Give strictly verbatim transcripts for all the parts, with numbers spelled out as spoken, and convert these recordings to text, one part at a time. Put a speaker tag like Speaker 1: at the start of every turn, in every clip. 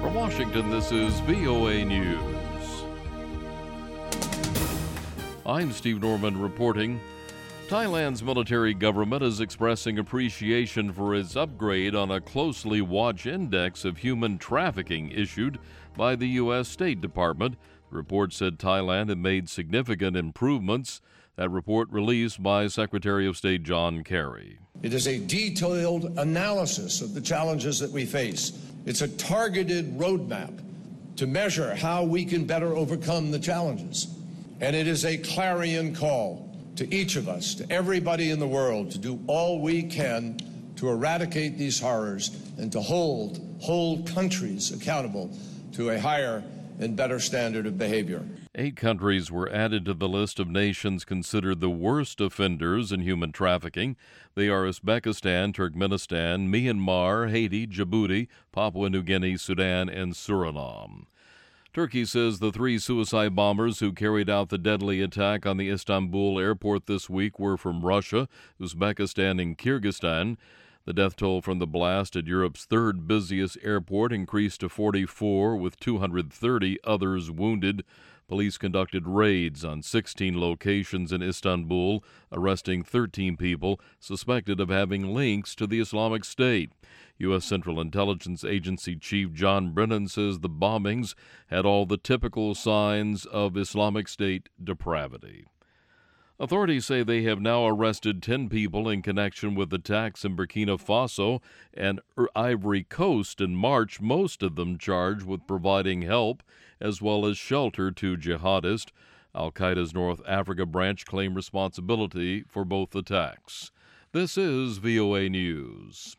Speaker 1: From Washington, this is V O A News. I'm Steve Norman reporting. Thailand's military government is expressing appreciation for its upgrade on a closely watched index of human trafficking issued by the U S State Department. The report said Thailand had made significant improvements. That report released by Secretary of State John Kerry.
Speaker 2: It is a detailed analysis of the challenges that we face. It's a targeted roadmap to measure how we can better overcome the challenges. And it is a clarion call to each of us, to everybody in the world, to do all we can to eradicate these horrors and to hold, hold countries accountable to a higher and better standard of behavior.
Speaker 1: Eight countries were added to the list of nations considered the worst offenders in human trafficking. They are Uzbekistan, Turkmenistan, Myanmar, Haiti, Djibouti, Papua New Guinea, Sudan, and Suriname. Turkey says the three suicide bombers who carried out the deadly attack on the Istanbul airport this week were from Russia, Uzbekistan, and Kyrgyzstan. The death toll from the blast at Europe's third busiest airport increased to forty-four, with two hundred thirty others wounded. Police conducted raids on sixteen locations in Istanbul, arresting thirteen people suspected of having links to the Islamic State. U S. Central Intelligence Agency Chief John Brennan says the bombings had all the typical signs of Islamic State depravity. Authorities say they have now arrested ten people in connection with attacks in Burkina Faso and Ivory Coast in March, most of them charged with providing help as well as shelter to jihadists. Al-Qaeda's North Africa branch claimed responsibility for both attacks. This is V O A News.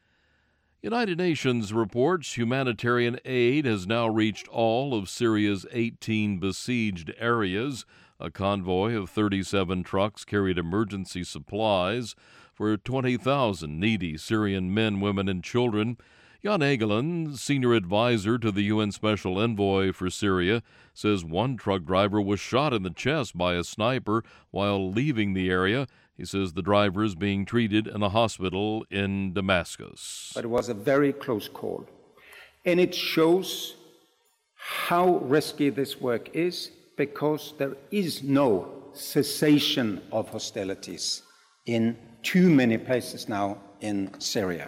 Speaker 1: United Nations reports humanitarian aid has now reached all of Syria's eighteen besieged areas. A convoy of thirty-seven trucks carried emergency supplies for twenty thousand needy Syrian men, women, and children. Jan Egeland, senior advisor to the U N Special Envoy for Syria, says one truck driver was shot in the chest by a sniper while leaving the area. He says the driver is being treated in a hospital in Damascus.
Speaker 3: But it was a very close call. And it shows how risky this work is, because there is no cessation of hostilities in too many places now in Syria.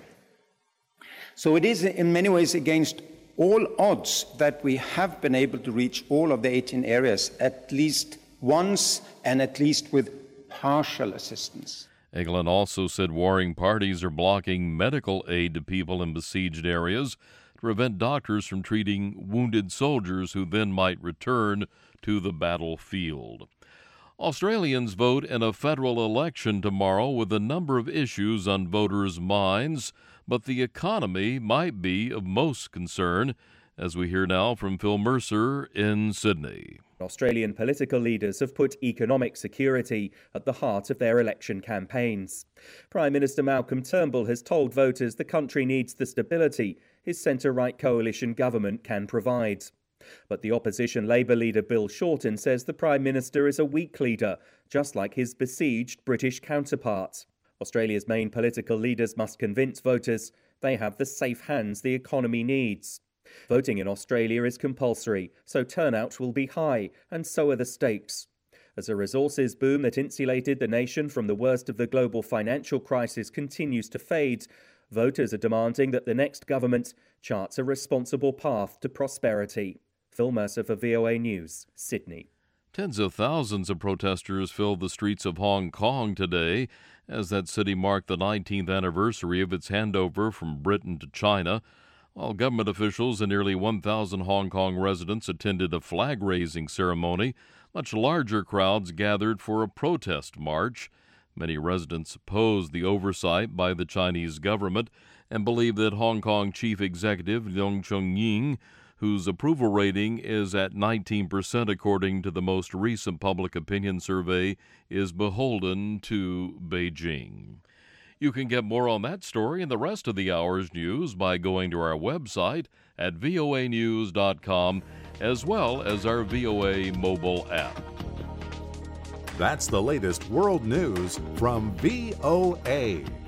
Speaker 3: So it is in many ways against all odds that we have been able to reach all of the eighteen areas at least once, and at least with partial assistance.
Speaker 1: Egeland also said warring parties are blocking medical aid to people in besieged areas to prevent doctors from treating wounded soldiers who then might return to the battlefield. Australians vote in a federal election tomorrow with a number of issues on voters' minds, but the economy might be of most concern, as we hear now from Phil Mercer in Sydney.
Speaker 4: Australian political leaders have put economic security at the heart of their election campaigns. Prime Minister Malcolm Turnbull has told voters the country needs the stability his centre-right coalition government can provide. But the opposition Labour leader Bill Shorten says the Prime Minister is a weak leader, just like his besieged British counterpart. Australia's main political leaders must convince voters they have the safe hands the economy needs. Voting in Australia is compulsory, so turnout will be high, and so are the stakes. As a resources boom that insulated the nation from the worst of the global financial crisis continues to fade, voters are demanding that the next government charts a responsible path to prosperity. Phil Mercer for V O A News, Sydney.
Speaker 1: Tens of thousands of protesters filled the streets of Hong Kong today as that city marked the nineteenth anniversary of its handover from Britain to China. While government officials and nearly one thousand Hong Kong residents attended a flag-raising ceremony, much larger crowds gathered for a protest march. Many residents opposed the oversight by the Chinese government and believe that Hong Kong Chief Executive Leung Chun-ying, whose approval rating is at nineteen percent according to the most recent public opinion survey, is beholden to Beijing. You can get more on that story and the rest of the hour's news by going to our website at V O A news dot com, as well as our V O A mobile app.
Speaker 5: That's the latest world news from V O A.